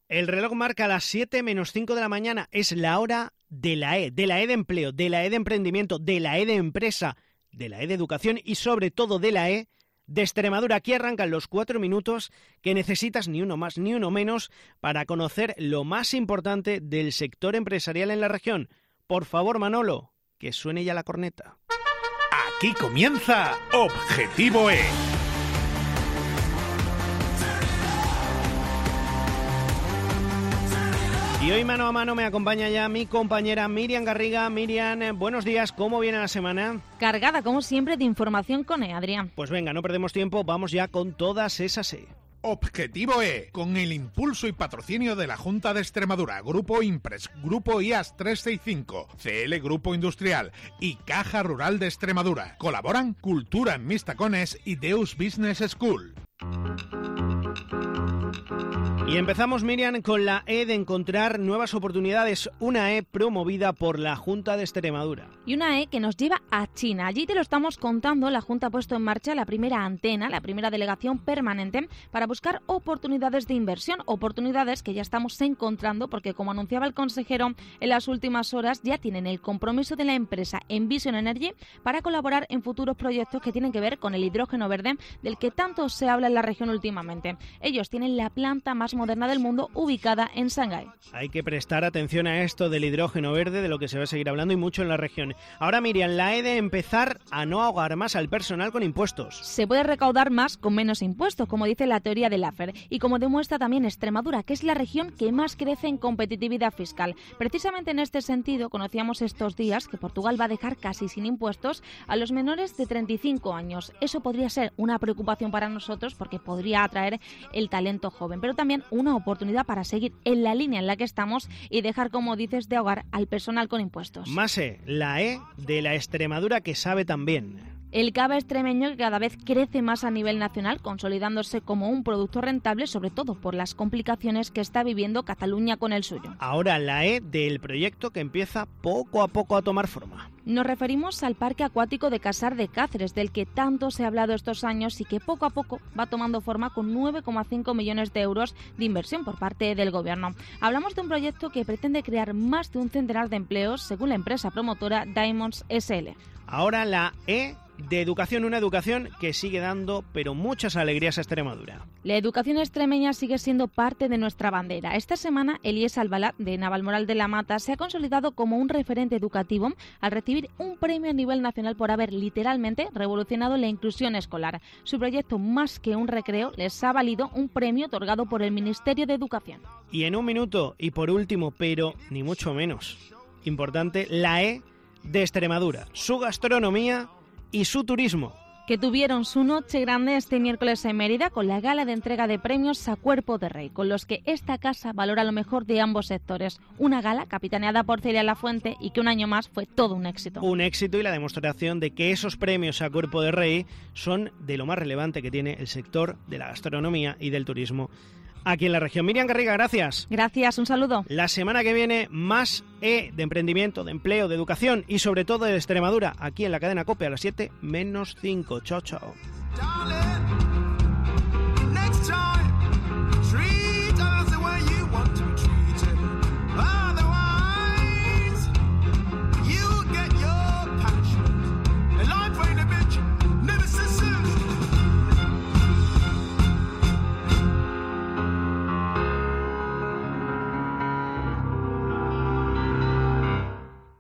El reloj marca las 7 menos 5 de la mañana. Es la hora de la E de empleo, de la E de emprendimiento, de la E de empresa, de la E de educación y sobre todo de la E de Extremadura. Aquí arrancan los 4 minutos que necesitas, ni uno más ni uno menos, para conocer lo más importante del sector empresarial en la región. Por favor, Manolo, que suene ya la corneta. Aquí comienza Objetivo E. Y hoy mano a mano me acompaña ya mi compañera Miriam Garriga. Miriam, buenos días, ¿cómo viene la semana? Cargada, como siempre, de información con Adrián. Pues venga, no perdemos tiempo, vamos ya con todas esas E. Objetivo E, con el impulso y patrocinio de la Junta de Extremadura, Grupo Impres, Grupo IAS 365, CL Grupo Industrial y Caja Rural de Extremadura. Colaboran Cultura en Mis Tacones y Deus Business School. Y empezamos, Miriam, con la E de encontrar nuevas oportunidades, una E promovida por la Junta de Extremadura. Y una E que nos lleva a China. Allí te lo estamos contando, la Junta ha puesto en marcha la primera antena, la primera delegación permanente para buscar oportunidades de inversión, oportunidades que ya estamos encontrando porque, como anunciaba el consejero en las últimas horas, ya tienen el compromiso de la empresa Envision Energy para colaborar en futuros proyectos que tienen que ver con el hidrógeno verde del que tanto se habla en la región últimamente. Ellos tienen la planta más moderna del mundo ubicada en Shanghái. Hay que prestar atención a esto del hidrógeno verde, de lo que se va a seguir hablando y mucho en la región. Ahora, Miriam, la E de empezar a no ahogar más al personal con impuestos. Se puede recaudar más con menos impuestos, como dice la teoría de Laffer, y como demuestra también Extremadura, que es la región que más crece en competitividad fiscal. Precisamente en este sentido, conocíamos estos días que Portugal va a dejar casi sin impuestos a los menores de 35 años. Eso podría ser una preocupación para nosotros porque podría atraer el talento joven, pero también una oportunidad para seguir en la línea en la que estamos y dejar, como dices, de ahogar al personal con impuestos. Más E, la E de la Extremadura que sabe también. El cava extremeño que cada vez crece más a nivel nacional, consolidándose como un producto rentable, sobre todo por las complicaciones que está viviendo Cataluña con el suyo. Ahora la E del proyecto que empieza poco a poco a tomar forma. Nos referimos al Parque Acuático de Casar de Cáceres, del que tanto se ha hablado estos años y que poco a poco va tomando forma con 9,5 millones de euros de inversión por parte del Gobierno. Hablamos de un proyecto que pretende crear más de un centenar de empleos, según la empresa promotora Diamonds SL. Ahora la E de educación, una educación que sigue dando pero muchas alegrías a Extremadura. La educación extremeña sigue siendo parte de nuestra bandera. Esta semana, Elías Albalá, de Navalmoral de la Mata, se ha consolidado como un referente educativo al recibir un premio a nivel nacional por haber literalmente revolucionado la inclusión escolar. Su proyecto, Más que un recreo, les ha valido un premio otorgado por el Ministerio de Educación. Y en un minuto, y por último, pero ni mucho menos importante, la E de Extremadura, su gastronomía y su turismo. Que tuvieron su noche grande este miércoles en Mérida con la gala de entrega de premios a Cuerpo de Rey, con los que esta casa valora lo mejor de ambos sectores. Una gala capitaneada por Celia Lafuente y que un año más fue todo un éxito. Un éxito y la demostración de que esos premios a Cuerpo de Rey son de lo más relevante que tiene el sector de la gastronomía y del turismo aquí en la región. Miriam Garriga, gracias. Gracias, un saludo. La semana que viene, más E de emprendimiento, de empleo, de educación y sobre todo de Extremadura, aquí en la cadena COPE a las 7 menos 5. Chao, chao.